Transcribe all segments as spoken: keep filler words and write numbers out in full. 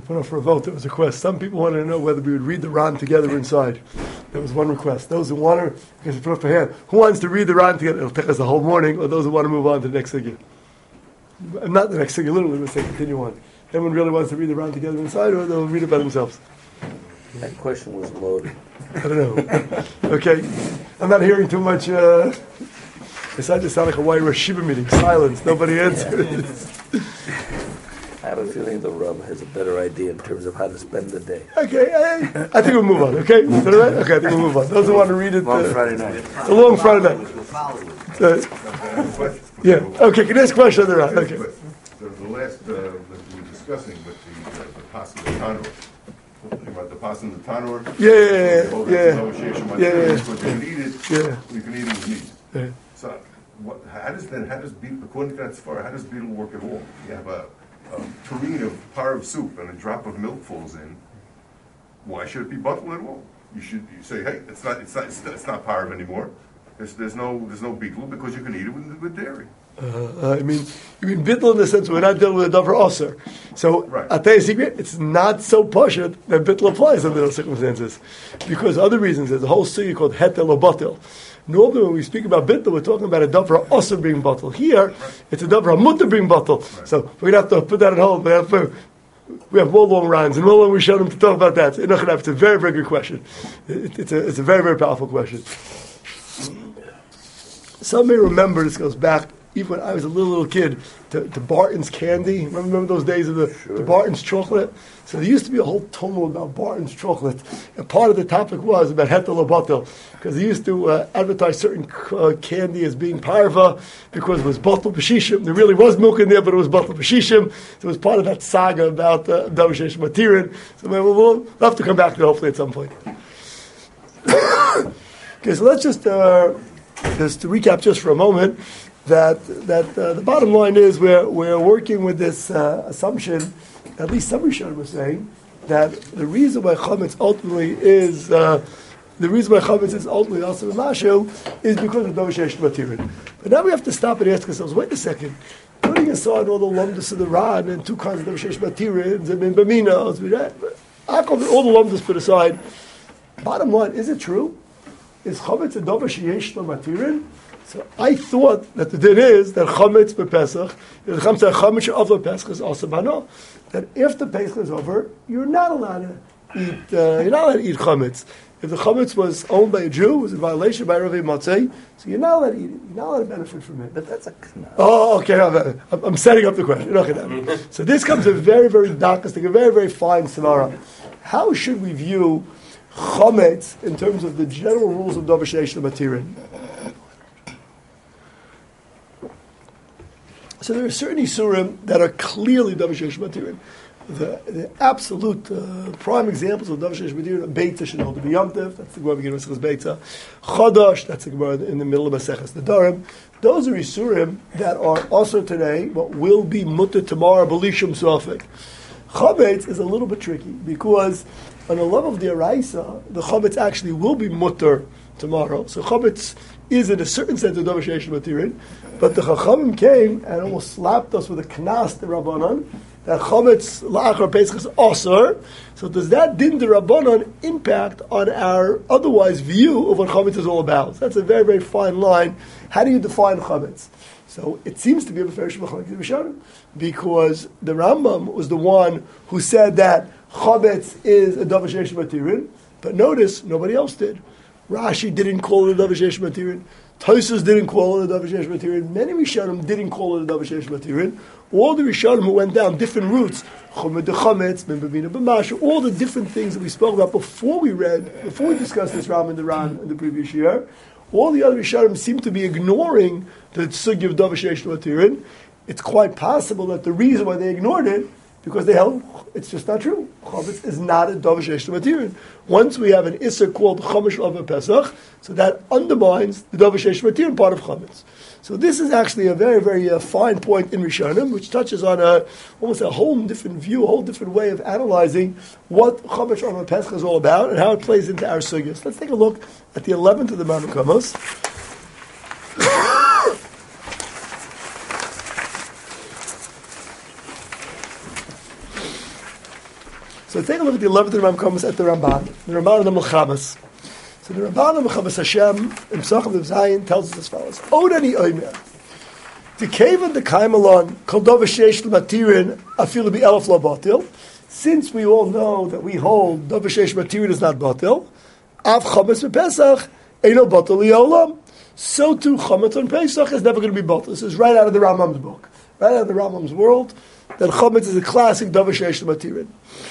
put up for a vote. There was a request. Some people wanted to know whether we would read the Ran together inside. There was one request. Those who want to, because put up a hand. Who wants to read the Ran together? It'll take us the whole morning. Or those who want to move on to the next sugya. Not the next sugya. Literally, we'll say continue on. Anyone really wants to read the Ran together inside, or they'll read it by themselves. That question was loaded. I don't know. Okay, I'm not hearing too much. Uh, Besides, it sounded like a white Rosh Hashiva meeting. Silence. Nobody answers. I have a feeling the Rav has a better idea in terms of how to spend the day. Okay, I, I think we'll move on. Okay, is that all right? Okay, I think we'll move on. Those who want to read it. Long uh, Friday night. A long Friday night. Uh, yeah. Okay. Can I ask a question on the right? Okay. The, the last uh, that we were discussing with the uh, the pas and the tanur, about the pas and the tanur. Yeah, yeah, yeah, yeah. Yeah, yeah. Because you can eat it. Yeah. You can eat it with meat. Yeah. So, what? How does then? How does beetle? According to that far, how does beetle work at all? You have a, a tureen of par of soup and a drop of milk falls in. Why should it be bottled at all? You should you say, hey, it's not, it's not, it's not, it's not parv anymore. There's, there's no, there's no beetle because you can eat it with, with dairy. Uh, I mean, you mean bittul in the sense we're not dealing with a davar osir. So, Right. I'll tell you a secret, it's not so pashut that bittul applies under those circumstances. Because other reasons, there's a whole sugya called hetel or batil. Normally when we speak about bittul, we're talking about a davar osir being batil. Here, Right. it's a davar mutter being batil. Right. So, we're going to have to put that on hold. We have, to, we have more long rounds and more long we show them to talk about that. So, it's a very, very good question. It, it's, a, it's a very, very powerful question. Some may remember, this goes back even when I was a little, little kid, to, to Barton's candy. Remember, remember those days of the, Sure. the Barton's chocolate? So there used to be a whole tumult about Barton's chocolate. And part of the topic was about hetel or batel, because they used to uh, advertise certain uh, candy as being parva, because it was batel b'shishim. There really was milk in there, but it was batel b'shishim. So it was part of that saga about davar sheyesh matirin. So we'll, we'll have to come back to it hopefully at some point. Okay, so let's just... Uh, Just to recap just for a moment, that that uh, the bottom line is we're we're working with this uh, assumption, at least some Rishonim were saying, that the reason why chametz ultimately is uh, the reason why chametz is ultimately also mashu is because of davar sheyesh matirin. But now we have to stop and ask ourselves, wait a second, putting aside all the lumdus of the Ran and two kinds of davar sheyesh matirins and baminos, how come all the lumdus put aside? Bottom line, is it true? Is chametz a davar sheyesh lo matirin? So I thought that the din is that chametz bepesach, that chametz chametz of pesach is also bano. That if the pesach is over, you're not allowed to eat. Uh, you're not allowed to eat chametz. If the chametz was owned by a Jew, it was a violation by Rav Matzei. So you're not allowed to eat it. You're not allowed to benefit from it. But that's a knaf. Oh, okay. I'm, I'm setting up the question. Okay, so this comes a very, very darkistic, a very, very fine svara. How should we view chametz in terms of the general rules of davar sheyesh lo matirin? So there are certain isurim that are clearly davar sheyesh matirin. The, the absolute uh, prime examples of davar sheyesh matirin are beitza shenol to be yomtiv. That's the Gemara beginning of beitza. Chadash. That's the Gemara in the middle of Maseches Nedarim. Those are isurim that are also today, but will be mutter tomorrow. Belishum suafik. Chametz is a little bit tricky because on the level of the Araisa, the chametz actually will be mutter tomorrow. So chametz is in a certain sense of davar sheyesh matirin, but the Chachamim came and almost slapped us with a knas de Rabbanan that chametz la'achar pesach is osur. So does that din de Rabbanan impact on our otherwise view of what chametz is all about? So that's a very, very fine line. How do you define chametz? So it seems to be a beferish machlokes rishonim, because the Rambam was the one who said that chametz is a davar sheyesh matirin, but notice nobody else did. Rashi didn't call it a davar sheyesh matirin. Tosfos didn't call it a davar sheyesh matirin. Many rishonim didn't call it a davar sheyesh matirin. All the rishonim who went down different routes, chomed de chametz, ben b'mina b'masha, all the different things that we spoke about before we read, before we discussed this Ram and the Ran in the previous year. All the other rishonim seem to be ignoring the sugya of davar sheyesh matirin. It's quite possible that the reason why they ignored it, because they held it's just not true. Chametz is not a davar sheyesh matirin. Once we have an isser called chametz of pesach, so that undermines the davar sheyesh matirin part of chametz. So this is actually a very, very uh, fine point in Rishonim, which touches on a almost a whole different view, a whole different way of analyzing what chametz of pesach is all about and how it plays into our sugyas. Let's take a look at the eleventh of the Ma'amar Kamos. So take a look at the eleventh Ram comes at the Ramban, the Ramban and the Melchamas. So the Ramban and the Melchamas Hashem in Pesachim of Zion tells us as follows: Odani Oimer, the Kavan the Kaimalon Kol Dov Sheyesh L'Matirin Afilu Bi Elef Lo Batil. Since we all know that we hold Dov Sheyesh Matirin is not Batil, Av Chametz B'Pesach Eino Batil Liolam. So too Chametz on Pesach is never going to be Batil. This is right out of the Rambam's book, right out of the Rambam's world. That Chametz is a classic Dov Sheyesh L'Matirin.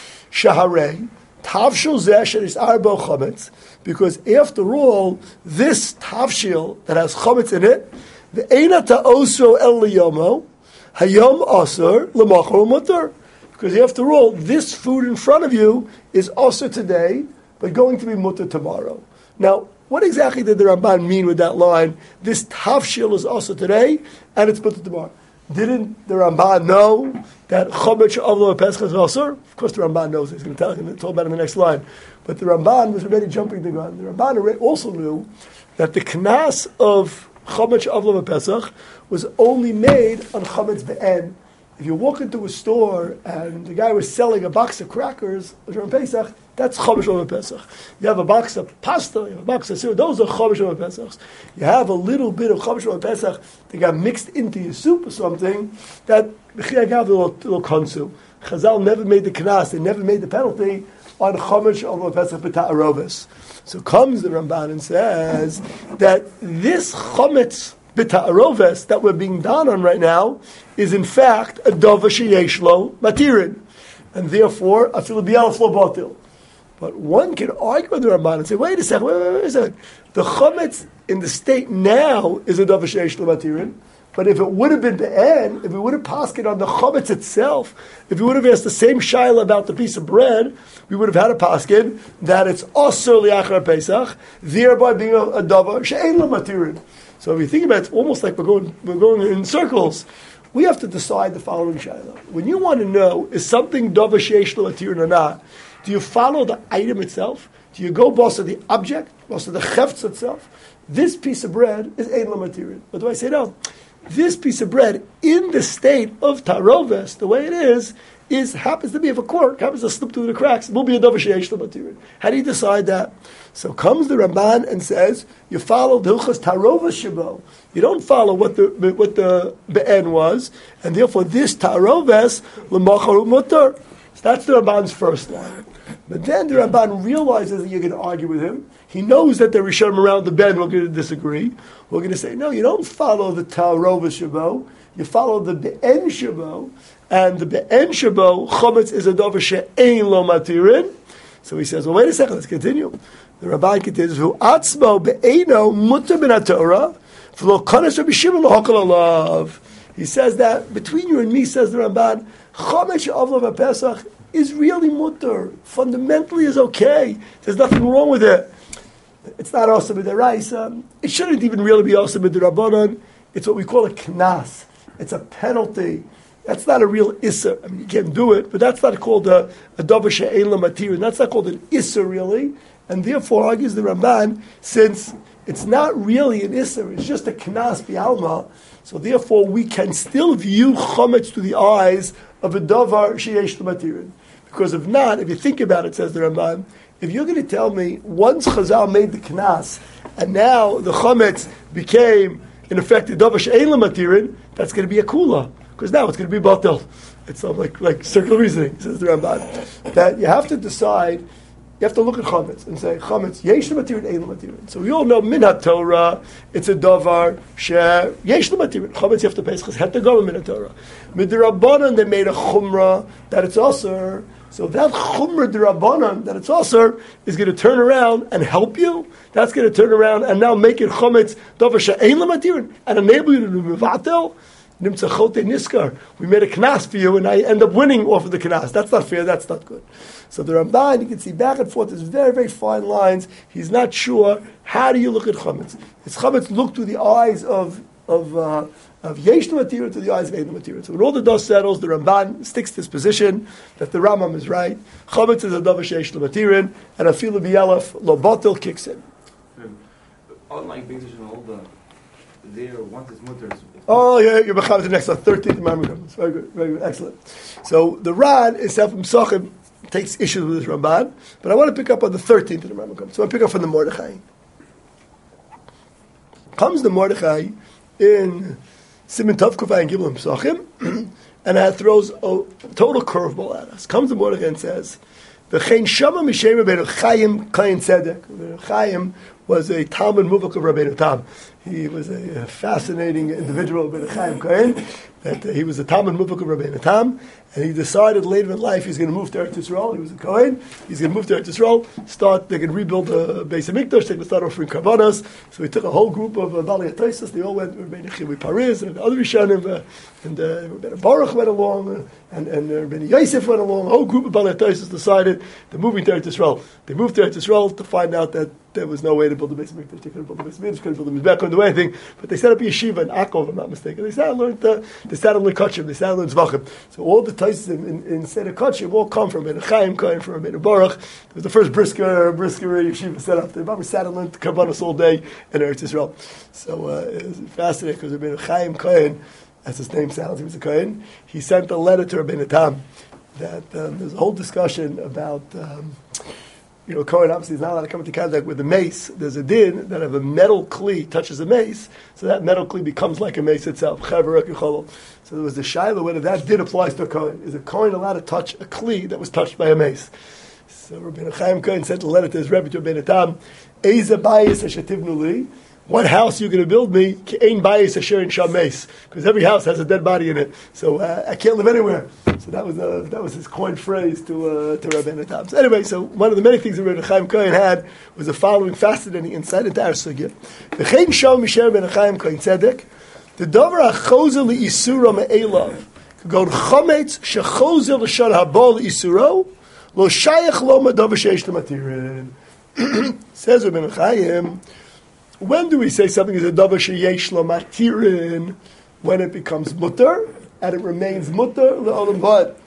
Shaharei Tavshil Zeh is Arbo Chametz, because after all, this Tavshil that has Chametz in it, the Eina Ta'osro El Liyomo Hayom Aser L'Machor Mutter. Because after all, this food in front of you is also today, but going to be mutter tomorrow. Now, what exactly did the Ramban mean with that line? This tafshil is also today, and it's mutter tomorrow. Didn't the Ramban know that chometz avlo pesach is also? Of course, the Ramban knows. He's going to tell him. It's all about in the next line. But the Ramban was already jumping the gun. The Ramban also knew that the knas of chometz avlo pesach was only made on chometz be'en. If you walk into a store and the guy was selling a box of crackers during Pesach, that's Chomesh Over Pesach. You have a box of pasta, you have a box of cereal, those are Chomesh Over Pesach. You have a little bit of Chomesh Over Pesach that got mixed into your soup or something, that B'chiyah Gav, a little, little konsu. Chazal never made the knas, they never made the penalty on Chomesh Over Pesach B'ta'arovis. So comes the Ramban and says that this Chometz B'ta'aroves that we're being done on right now is in fact a dova sheyesh lo matirin, and therefore afilu bi'alef lo batil. But one can argue with the Ramban and say, wait a second, wait, wait, wait a second. The chametz in the state now is a dova sheyesh lo matirin, but if it would have been be'en, if we would have passed it on the chametz itself, if we would have asked the same shaila about the piece of bread, we would have had a paskin that it's also liachar Pesach, thereby being a, a dova she'ein lo matirin. So if you think about it, it's almost like we're going we're going in circles. We have to decide the following shayla. When you want to know, is something dova sheyesh lo matirin or not, do you follow the item itself? Do you go boss of the object, boss of the chefts itself? This piece of bread is ein lo matirin. What do I say? No. This piece of bread, in the state of taroves, the way it is, is happens to be of a cork, happens to slip through the cracks. It will be a dova sheyesh lo matirin. How do you decide that? So comes the Ramban and says, you follow the Hilchas Tarovas Shabo. You don't follow what the what the Be'en was, and therefore this Taroves l'machar mutter. So that's the Ramban's first line. But then the Ramban realizes that you're going to argue with him. He knows that the Rishonim around the bend are going to disagree. We're going to say, no, you don't follow the Tarovas Shabo. You follow the Be'en Shabo, and the Be'en Shabo Chometz is a dover she'ein lo matirin. So he says, well, wait a second, let's continue. The Rabbi continues, "Who atzmo be'eno mutter min haTorah, v'lo kanes Rabbi Shimon lo hakol alav." He says that between you and me, says the Ramban, chometz avlo v'Pesach is really mutter. Fundamentally, is okay. There's nothing wrong with it. It's not also b'deraisa. It shouldn't even really be also b'derabanan. It's what we call a knas. It's a penalty. That's not a real isser. I mean, you can't do it, but that's not called a, a davar she'ein lo matirin. That's not called an isser, really. And therefore, argues the Ramban, since it's not really an isser, it's just a knas bi'alma, so therefore we can still view chometz through the eyes of a davar sheyesh lo matirin. Because if not, if you think about it, says the Ramban, if you're going to tell me once Chazal made the knas, and now the chometz became, in effect, a davar she'ein lo matirin, that's going to be a kula. Because now it's going to be batel. It's like like circular reasoning, says the Ramban. That you have to decide, you have to look at chametz and say, chametz, yesh lo matirin, ein lo matirin. So we all know, min haTorah, it's a davar, she, yesh lo matirin. Chametz you have to pay, it's het to go min haTorah. Midrabanan, they made a chumrah, that it's also, so that chumrah derabanan, that it's also, is going to turn around and help you. That's going to turn around and now make it chametz, davar she, ein lo matirin, and enable you to do mevatel. We made a knas for you, and I end up winning off of the knas. That's not fair. That's not good. So the Ramban, you can see back and forth. There's very, very fine lines. He's not sure. How do you look at chametz? Is chametz look through the eyes of of uh, of yesh material to the eyes of ein material? So when all the dust settles, the Ramban sticks to his position that the Rambam is right. Chametz is a davar sheyesh l'matirin, and afilu bi'alef lo batil kicks in. Unlike Beit Shana, there once it's mutter. Oh, yeah, you're bechav the next one, thirteenth Maimonides. Very good, very good, excellent. So the Ran is self Pesachim takes issues with this Ramban, but I want to pick up on the thirteenth of the Rambam comes. So I pick up from the Mordechai. Comes the Mordechai in Siman Tov Kufay and Gimel Pesachim, and that throws a total curveball at us. Comes the Mordechai and says, "V'chein shama mishem Rabbeinu Chaim Kain Tzedek." Rabbeinu Chaim was a Talmud Muvak of Rabbeinu Tam. He was a fascinating individual, Rabbeinu Chaim Kain. That uh, he was a Talmud Muvak of Rabbeinu Tam, and he decided later in life he's going to move to Eretz Yisrael. He was a Kohen. He's going to move to Eretz Yisrael. Start. They could rebuild the Beis Hamikdash. They could start offering karbanos. So he took a whole group of uh, Bali Ataisus. They all went. Rabbeinu Chiwi Paris and the other Rishonim, uh, and uh, Rabbeinu Baruch went along, uh, and and uh, Rabbeinu Yosef went along. A whole group of Bali Ataisus decided they're moving to Eretz Yisrael. They moved to Eretz Yisrael to find out that there was no way to build the Beis Hamikdash. They couldn't build the Beis Hamikdash. Couldn't build the Mizbeach. Couldn't do anything. But they set up a yeshiva in Akko, if I'm not mistaken. They sat and learned. Uh, they sat and learned Kachim. They sat and learned Zvachim. So all the Taisus in, in, in Seder Kachim all come from Rabbeinu Chaim Kain, from Rabbeinu Baruch. It was the first brisker brisker yeshiva set up. They probably sat and learned karbanos all day in Eretz Yisrael. So uh, it was fascinating because Rabbeinu Chaim Kain, as his name sounds, he was a Kain. He sent a letter to Rabbeinu Tam that um, there's a whole discussion about. Um, You know, Kohen obviously is not allowed to come into contact with the mace. There's a din that if a metal kli touches a mace, so that metal kli becomes like a mace itself. So there was the shaila whether that din applies to a Kohen. Is a Kohen allowed to touch a kli that was touched by a mace? So Rabbeinu Chaim Kohen sent a letter to his Rebbe, to Rabbeinu Tam, Eiza bayis ashetivnu li, what house are you going to build me? Ke'ein bayis asher in sham mace, because every house has a dead body in it. So uh, I can't live anywhere. So that was uh, that was his coined phrase to uh, to Rabbeinu Tam. So anyway, so one of the many things that Rabbeinu Chaim Kohen had was the following fascinating insight into our sugya. V'chein sham misher Rabbeinu Chaim Kohen tzedek, the davar hachozer li'isura me'elav, k'gon chometz shechozer l'shar haba li'isuro, lo shayach lo madavar sheish l'matirin. Says Rabbeinu Chaim, when do we say something is a davar sheyesh l'matirin? When it becomes mutter, and it remains mutter le'olam vad.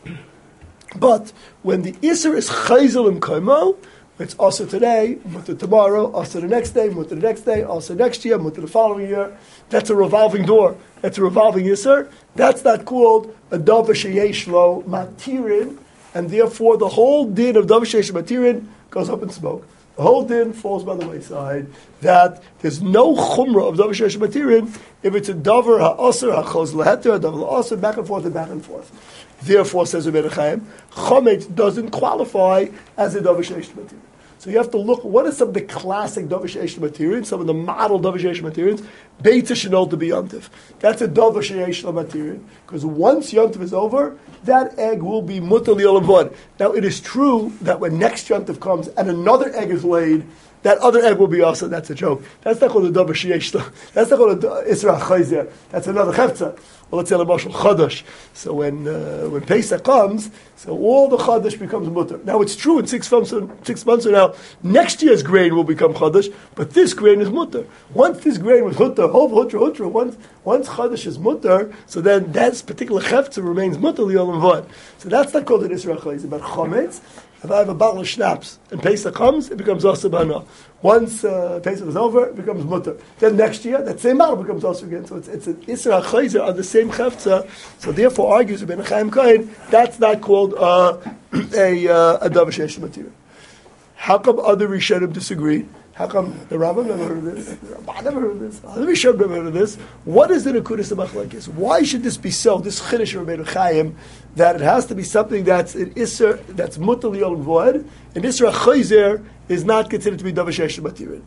But when the iser is chayzel im kaimo, it's also today, mutter tomorrow, also the next day, mutter the next day, also next year, mutter the following year. That's a revolving door. That's a revolving iser. That's not called a davar sheyesh lo matirin, and therefore the whole din of davar sheyesh matirin goes up in smoke. The whole din falls by the wayside. That there's no chumrah of davar sheyesh matirin if it's a davar ha'aser ha'choz leheter, a davar ha'aser, back and forth and back and forth. Therefore, says Rabbeinu Chaim, chometz doesn't qualify as a davar sheyesh matirin. So you have to look, what are some of the classic davar sheyesh matirin, some of the model davar sheyesh matirins? Beita shenol to be yontif. That's a davar sheyesh matirin, because once yontif is over, that egg will be mutar li'olam vad. Now it is true that when next yontif comes and another egg is laid, that other egg will be also. That's a joke. That's not called a davar sheyesh. That's not called a isra chayzer. That's another chefza. Well, let's say a mashal chadash. So when uh, when Pesach comes, so all the chadash becomes mutter. Now it's true in six months. Six months from now, next year's grain will become chadash, but this grain is mutter. Once this grain was mutter, hov hutra hutra. Once once chadash is mutter, so then that particular chefza remains mutter li'olam vad. So that's not called an isra chayzer. But chometz, if I have a bottle of schnapps and Pesach comes, it becomes also bana. Once uh, Pesach is over, it becomes mutter. Then next year, that same bottle becomes also again. So it's, it's an Isra Chayzer on the same chefza. So therefore, argues Rabbeinu Chaim Kohen, that's not called uh, a uh, a davar sheyesh material. How come other Rishonim disagree? How come the Rambam never heard of this? The Ramban never heard of this. Other Rishonim never heard of this. What is the Nekudas HaMachlekes? Why should this be so? This Chiddush of Rabbeinu Chaim, that it has to be something that's an Isser, that's mutar li'olam vad, and Isra Chayzer is not considered to be davar sheyesh matirin.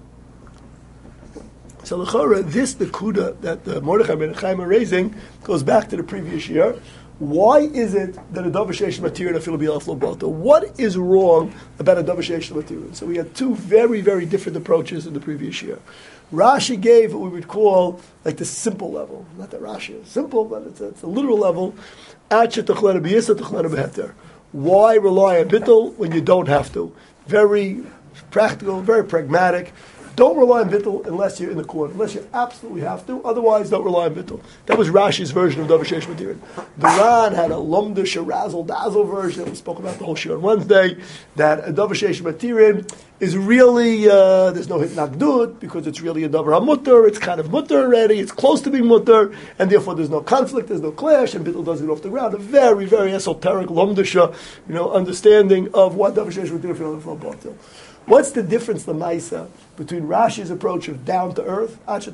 So l'chora, this Nekuda that the Mordechai and Rabbeinu Chaim are raising goes back to the previous year. Why is it that a davar sheyesh matirin afilu b'yalaf lo b'alta? What is wrong about a davar sheyesh matirin? So we had two very, very different approaches in the previous year. Rashi gave what we would call like the simple level. Not that Rashi is simple, but it's a, it's a literal level. Why rely on bittul when you don't have to? Very practical, very pragmatic. Don't rely on bittul unless you're in the corner, unless you absolutely have to. Otherwise, don't rely on bittul. That was Rashi's version of Davar Sheish Matirin. The Ran had a Lomdish, razzle dazzle version. We spoke about the whole shir on Wednesday. That a Davar Sheish Matirin is really uh, there's no hit nagdut because it's really a Davar HaMutter. It's kind of mutter already. It's close to being mutter, and therefore there's no conflict, there's no clash, and bittul doesn't get off the ground. A very, very esoteric Lomdish, you know, understanding of what Davar Sheish Matirin for Batil. What's the difference, the Maisa, between Rashi's approach of down to earth, and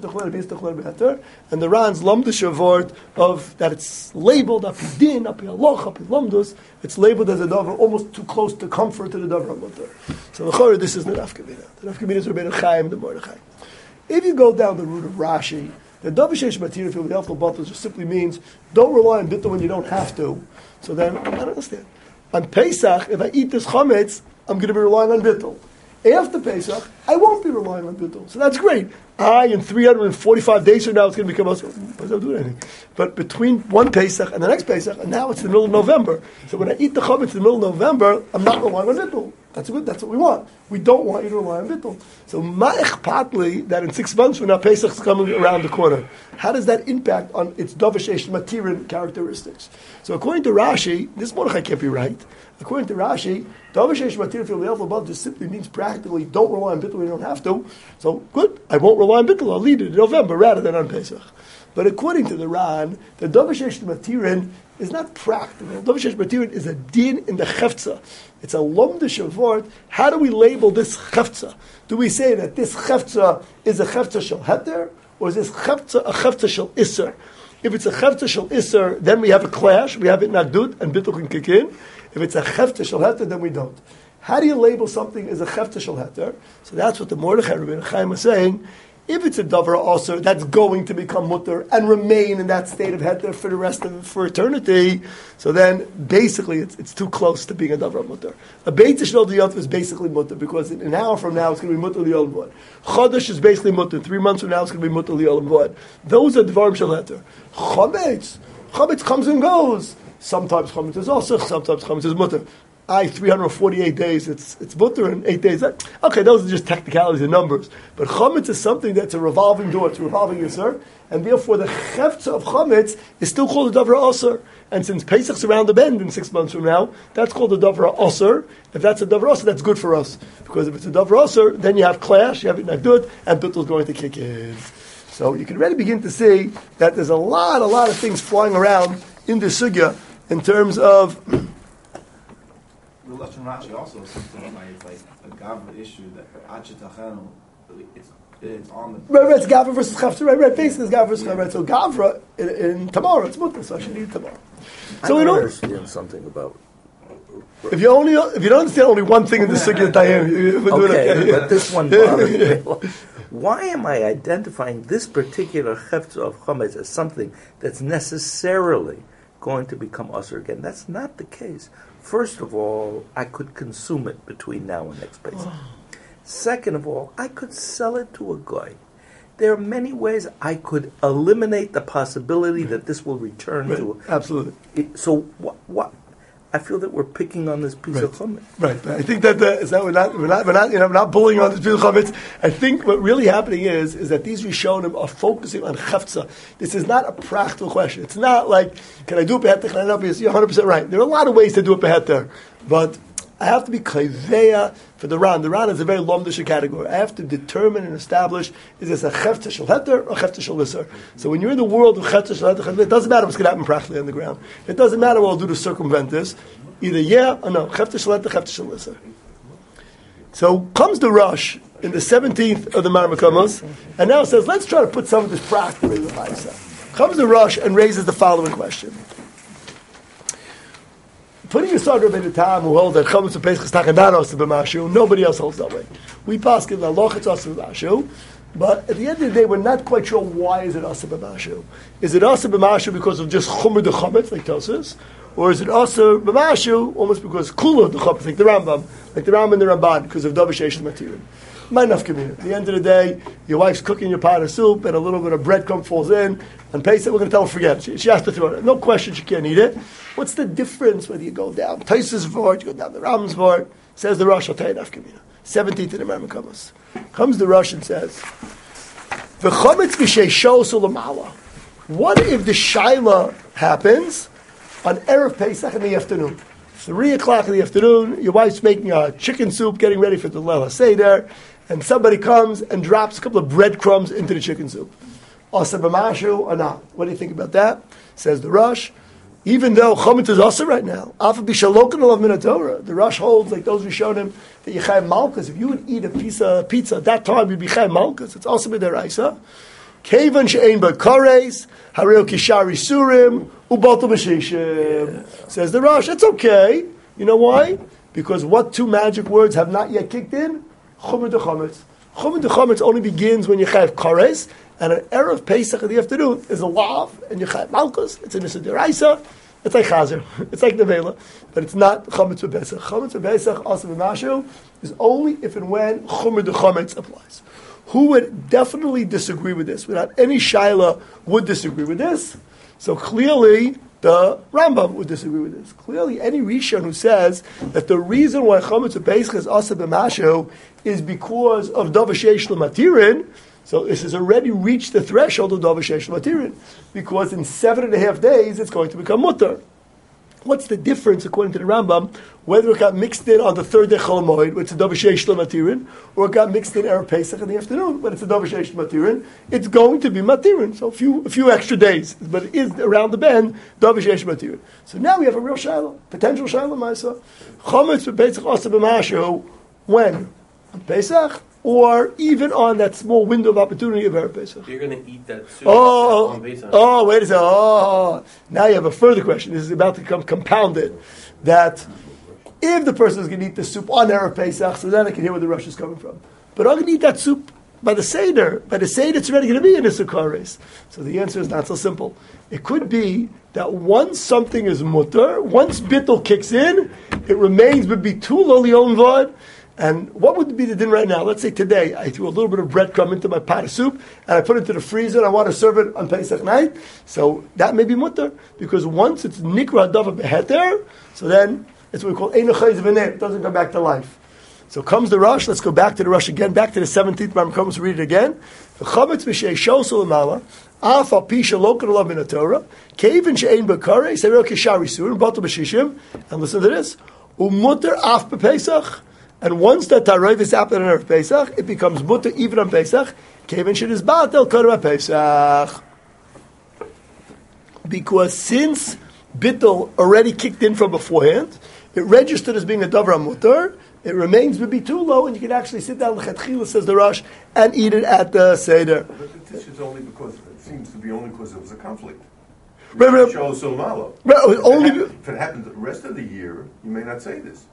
the Ran's Lomdish vort of that it's labeled api din, api aloch, api lomdus, it's labeled as a davar almost too close to comfort to the davar HaMutter. So the this is the nafkamina. The nafkamina is Rabbeinu Chaim, the Mordechai. If you go down the route of Rashi, the Davar Sheish Matirin for B'Yalfel Batel just simply means don't rely on bittul when you don't have to. So then, I don't understand. On Pesach, if I eat this chametz, I'm going to be relying on bittul. After Pesach, I won't be relying on bittul. So that's great. I, in three hundred forty-five days from now, it's going to become us. I don't do anything. But between one Pesach and the next Pesach, and now it's the middle of November. So when I eat the chametz in the middle of November, I'm not relying on bittul. That's good. That's what we want. We don't want you to rely on bittul. So ma'ich patli that in six months from now Pesach's coming around the corner. How does that impact on its Davar Sheish Matirin characteristics? So according to Rashi, this Mordechai can't be right. According to Rashi, Davar Sheish Matirin for B'Yalfel Batel just simply means practically don't rely on bittul when you don't have to. So good. I won't rely on bittul. I'll lead it in November rather than on Pesach. But according to the Ran, the Davar Sheish Matirin is not practical. Davar Sheish Matirin is a din in the chefza. It's a lomdish vort. How do we label this chefza? Do we say that this chefza is a chefza shel heter, or is this chefza a chefza shel iser? If it's a chefza shel iser, then we have a clash. We have it nagdut, and bittul can kick in. If it's a chefza shel heter, then we don't. How do you label something as a chefza shel heter? So that's what the Mordechai Rabbeinu Chaim is saying. If it's a davar aser that's going to become mutter and remain in that state of heter for the rest of for eternity, so then basically it's, it's too close to being a davar mutter. A beit shnol diyot is basically mutter because in an hour from now it's going to be mutter li'olam v'od. Chodesh is basically mutter. Three months from now it's going to be mutter li'olam v'od. Those are dvarim shel heter. Chametz, chametz comes and goes. Sometimes chametz is aser, sometimes chametz is mutter. I, three hundred forty-eight days, it's it's mutter, and eight days. Okay, those are just technicalities and numbers. But chametz is something that's a revolving door, it's a revolving yisur, and therefore the chefza of chametz is still called a davar aser. And since Pesach's around the bend in six months from now, that's called a davar aser. If that's a davar aser, that's good for us. Because if it's a davar aser, then you have clash, you have it nagdut, and bittul is going to kick in. So you can already begin to see that there's a lot, a lot of things flying around in the sugya in terms of... The Lashon Rashi also is something like it's like a Gavra issue that Achitachenu, it's it's on the right, right. It's Gavra versus Chafta. Right, right. Basically, it's Gavra versus Chafta. Right. So Gavra in, in tomorrow it's mutter, so I should eat it tomorrow. So I we don't don't understand something about. If you only if you don't understand only one thing in the sugya, Tayyim, you would do it Okay, okay. but this one bothers me. Why am I identifying this particular chefza of chametz as something that's necessarily going to become usher again? That's not the case. First of all, I could consume it between now and next Pesach. Second of all, I could sell it to a guy. There are many ways I could eliminate the possibility that this will return Right. to. Absolutely. It, so what? What? I feel that we're picking on this piece Right. of chametz. Right, but I think that the, is that we're not we're not we're not you know we're not bullying on this piece of chametz. I think what really happening is is that these Rishonim are focusing on chafza. This is not a practical question. It's not like can I do a beheter? Can I not be? You're one hundred percent right. There are a lot of ways to do a beheter, but I have to be kaiveya for the Ran. The Ran is a very lomdish category. I have to determine and establish is this a chefta shel heter or chefta shel iser. So when you're in the world of chefta shel heter, it doesn't matter what's going to happen practically on the ground. It doesn't matter what I'll do to circumvent this. Either yeah or no. Chefta shel heter, chefta shel iser. So comes the rush in the seventeenth of the Marmakamos, and now it says let's try to put some of this practically in the Maisa. Comes the rush and raises the following question. Putting aside Rabbeinu Tam, who holds that chametz of Pesach is not also b'mashu, nobody else holds that way. We pass in the loch it's also b'mashu, but at the end of the day, we're not quite sure why is it also b'mashu. Is it also b'mashu because of just chumur the chametz, like Tosas, or is it also b'mashu almost because kula the chametz, like the Rambam, like the Rambam and the Ramban, because of davar sheish material? My nafkamina. At the end of the day, your wife's cooking your pot of soup, and a little bit of breadcrumb falls in, and Pesach, we're going to tell her forget it. She, she has to throw it. No question, she can't eat it. What's the difference whether you go down Taisa's vort, you go down the Ram's vort? Says the Rosh, I'll tell you nafkamina. seventeenth in the Marmakamos. Comes the Rosh and says, "V'chometz b'sheisho sulamala." What if the shaila happens on Erev Pesach in the afternoon? Three o'clock in the afternoon, your wife's making a chicken soup, getting ready for the Leil HaSeder, and somebody comes and drops a couple of breadcrumbs into the chicken soup. Asa b'mashu or not? What do you think about that? Says the Rosh. Even though chometz is also right now, Alpha b'shalokin alav min Torah, the Rosh holds like those who showed him that you chayv malchus. If you would eat a piece of pizza at that time, you'd be chayv malchus. It's also b'deraisa. Kevan she'ein b'kares hareo kishari surim ubotel b'shishim. Says the Rosh. It's okay. You know why? Because what two magic words have not yet kicked in? Chumud dechometz. Chumud dechometz only begins when you chayv kares. And an Erev Pesach in the afternoon is a lav, and you chayv malchus. It's a nisa deraisa. It's like chazer. It's like nevela, but it's not chometz b'pesach. Chometz b'pesach also b'mashu is only if and when chumur de chometz applies. Who would definitely disagree with this? Without any shaila would disagree with this. So clearly the Rambam would disagree with this. Clearly, any Rishon who says that the reason why chometz b'pesach is also b'mashu is because of davar sheish l'matirin. So this has already reached the threshold of davar sheish l'matirin, because in seven and a half days it's going to become mutter. What's the difference, according to the Rambam, whether it got mixed in on the third day Chol Hamoed, where it's a davar sheish l'matirin, or it got mixed in Erev Pesach in the afternoon, when it's a davar sheish l'matirin? It's going to be matirin. So a few a few extra days, but it is around the bend davar sheish l'matirin. So now we have a real shiloh, potential shiloh ma'aseh. Chometz b'Pesach asa b'mashu when on Pesach, or even on that small window of opportunity of Erev Pesach. You're going to eat that soup oh, on Pesach. Oh, wait a second. Oh, now you have a further question. This is about to become compounded. That if the person is going to eat the soup on Erev Pesach, so then I can hear where the rush is coming from. But I'm going to eat that soup by the Seder. By the Seder, it's already going to be in the Sukkah race. So the answer is not so simple. It could be that once something is mutter, once bittul kicks in, it remains but be too lowly on vod. And what would be the din right now? Let's say today I threw a little bit of breadcrumb into my pot of soup and I put it into the freezer and I want to serve it on Pesach night. So that may be mutter, because once it's nikra davar beheter, so then it's what we call ein chayz v'ner. It doesn't come back to life. So comes the Rosh. Let's go back to the Rosh again, back to the seventeenth. Let's read it again. V'chametz v'sheisho sulamala af al pi shalokad alav min Torah keivin she'ein b'karei sereo kishari surim batel b'shishim. And listen to this: umutter af b'Pesach. And once that taroiv is happened on Erev Pesach, it becomes mutter even on Pesach. Kevin shit is batel kodem Pesach, because since bittul already kicked in from beforehand, it registered as being a davar mutter. It remains to be too low, and you can actually sit down l'chatchila, says the Rosh, and eat it at the seder. But this is only because it seems to be only because there was a conflict. Right, right. Shows so malo. Right, only if, it happened, if it happens the rest of the year, you may not say this.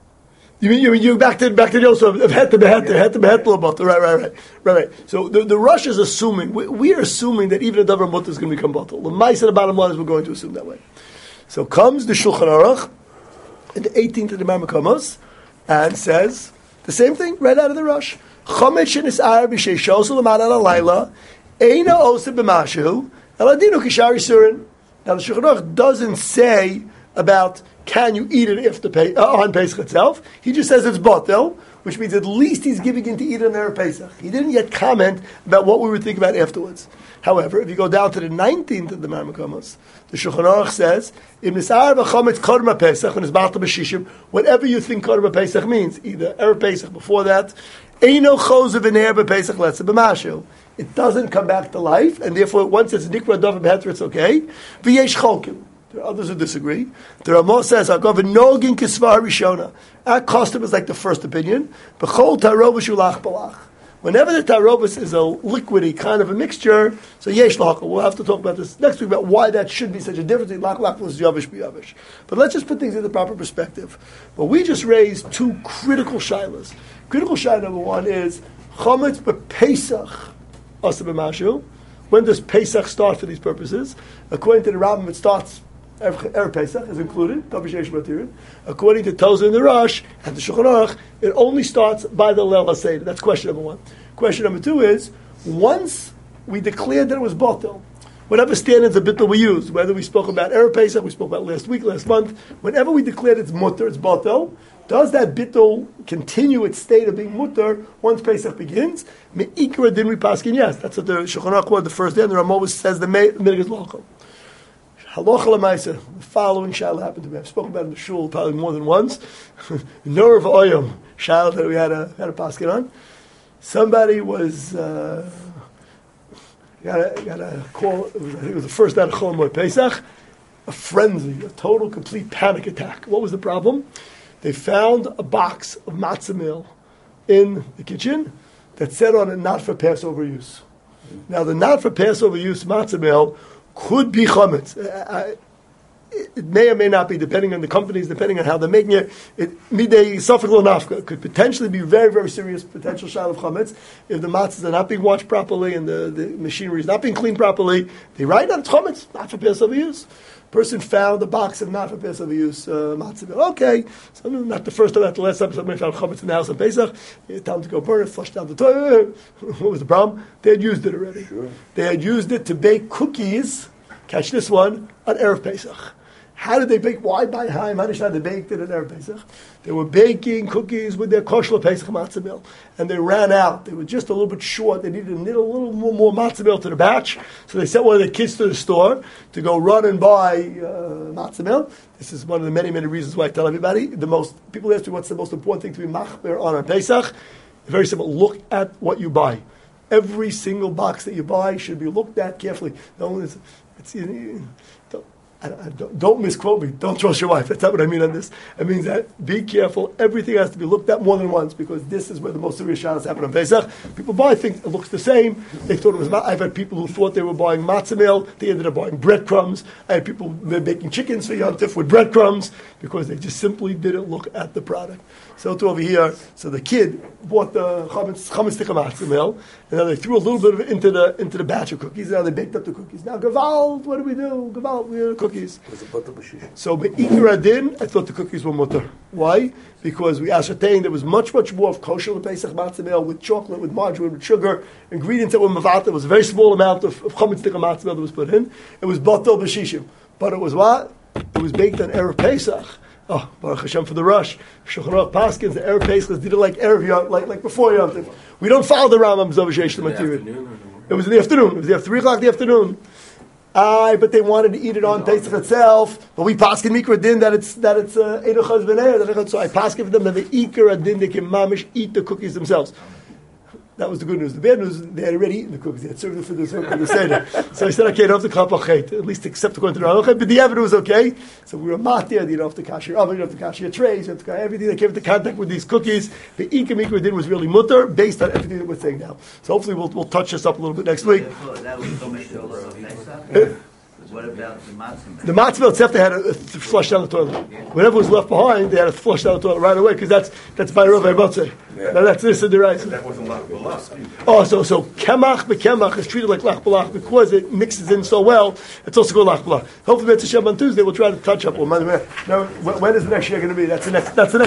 You mean you mean you back to back to the also of het to behet het to behet about right right right right right. So the the Rosh is assuming we, we are assuming that even a davar mutter is going to become batal. The mice and the bottom line is we're going to assume that way. So comes the Shulchan Aruch in the eighteenth of the Marmakamos and says the same thing right out of the Rosh. Chometz shenisar b'sheishos l'man al halayla eina osa b'mashu eladinu kishari surin. Now the Shulchan Aruch doesn't say about can you eat it after pay, uh, on Pesach itself. He just says it's batel, which means at least he's giving in to eat it on Erev Pesach. He didn't yet comment about what we would think about afterwards. However, if you go down to the nineteenth of the Marmakamos, the Shulchan Aruch says, "Im nisar v'chometz kodem Pesach when it's batel b'shishim, whatever you think kodem Pesach means, either Erev Pesach before that, eino chozav v'ner b'Pesach letza b'mashu." It doesn't come back to life, and therefore once it's nikra davar b'heter, it's okay. V'yesh cholkim. There are others who disagree. The Ramah says, "Our nogin kisvar rishona." Our custom is like the first opinion. B'chol tarovus ulach balach. Whenever the tarovus is a liquidy kind of a mixture, so yesh lachal. We'll have to talk about this next week about why that should be such a difference in lach lach versus yavish b'yavish. But let's just put things in the proper perspective. But we just raised two critical shilas. Critical shilah number one is chometz b'Pesach asa b'mashu. When does Pesach start for these purposes? According to the Rambam, it starts. Erev Pesach is included, davar sheish l'matirin. According to Tozer and the Rosh and the Shulchan Aruch, it only starts by the Leil HaSeder. That's question number one. Question number two is, once we declared that it was batel, whatever standards of bittul we use, whether we spoke about Erev Pesach, we spoke about last week, last month, whenever we declared it's mutter, it's batel, does that bittul continue its state of being mutter once Pesach begins? Me'ikra din we paskin, yes. That's what the Shulchan Aruch quoted the first day, and the Rambam says the minig is lochel. Halacha l'maisa, the following shal happened to me. I've spoken about it in the shul probably more than once. Nor of Oyam, shal that we had a, had a paskin on. Somebody was... Uh, Got a, got a call, it was, I think it was the first night of Chol Moed Pesach, a frenzy, a total, complete panic attack. What was the problem? They found a box of matzah meal in the kitchen that said on it, not for Passover use. Now, the not for Passover use matzah meal could be chametz. I, It may or may not be, depending on the companies, depending on how they're making it. It midday safek lo nafka could potentially be very, very serious potential shal of chametz if the matzahs are not being washed properly and the, the machinery is not being cleaned properly. They write on chametz, not for Passover use. Person found a box of not for Passover use uh, matzah. Okay, so not the first time, not the last time. Somebody found chametz in the house on Pesach. Time to go burn it, flush down the toilet. What was the problem? They had used it already. Sure. They had used it to bake cookies. Catch this one on Erev Pesach. How did they bake? Why by Haim? How did they bake it at Erev Pesach? They were baking cookies with their kosher Pesach matzah meal, and they ran out. They were just a little bit short. They needed a little, little more, more matzah meal to the batch, so they sent one of their kids to the store to go run and buy uh, matzah meal. This is one of the many, many reasons why I tell everybody. The most people ask me what's the most important thing to be machber on a Pesach. Very simple. Look at what you buy. Every single box that you buy should be looked at carefully. No, it's, it's, don't, I, I, don't, don't misquote me. Don't trust your wife. That's not what I mean on this. It means that be careful. Everything has to be looked at more than once because this is where the most serious shalos happen on Pesach. People buy things, it looks the same. They thought it was. I've had people who thought they were buying matzah meal. They ended up buying breadcrumbs. I had people making chickens for Yom Tif with breadcrumbs because they just simply didn't look at the product. So to over here, so the kid bought the chametz chametz tikka matzah meal, and then they threw a little bit of it into the into the batch of cookies. Now they baked up the cookies. Now Gavald, what do we do? Gavald, we have cookies. So be'ikar adin, I thought the cookies were mutter. Why? Because we ascertained there was much much more of kosher the Pesach matzah meal with chocolate, with margarine, with sugar, ingredients that were mavata. There was a very small amount of, of chametz tikka matzah meal that was put in. It was batel b'shishim, but it was what? It was baked on Erev Pesach. Oh, Baruch Hashem for the rush. Shulchan Aruch Paskins, the Erev Pesach did it like Erev Yom, like like before Yom Tov. We don't follow the Rambam's Zavashesh material. It was in the afternoon. It was the three o'clock in the afternoon. Aye, but they wanted to eat it on Pesach itself. But we paskin mikra din that it's that it's eiduchas v'neir. So I paskin for them that the ikar adin they can mamish eat the cookies themselves. That was the good news. The bad news, they had already eaten the cookies. They had served them for the, for the Seder. So I said, okay, I don't have to kapachet, at least accept according to the Rambam. But the evidence was okay. So we were matir, you don't have to cash your oven, you don't have to cash your trays, you have to cash everything that came into contact with these cookies. The ikam ikra din was really mutter, based on everything that we're saying now. So hopefully we'll, we'll touch this up a little bit next week. That was so much of What about the matzah? The matzah meal itself, they had to flush down the toilet. Whatever was left behind, they had to flush down the toilet right away because that's that's by Rav Eibotzei. Now that's this in the rice. That wasn't lach balach. Oh, so so kemach bekemach is treated like lach balach because it mixes in so well. It's also called lach balach. Hopefully, it's a Shabbat on Tuesday. We'll try to touch up on. Now, when is the next year going to be? That's the next. That's the next.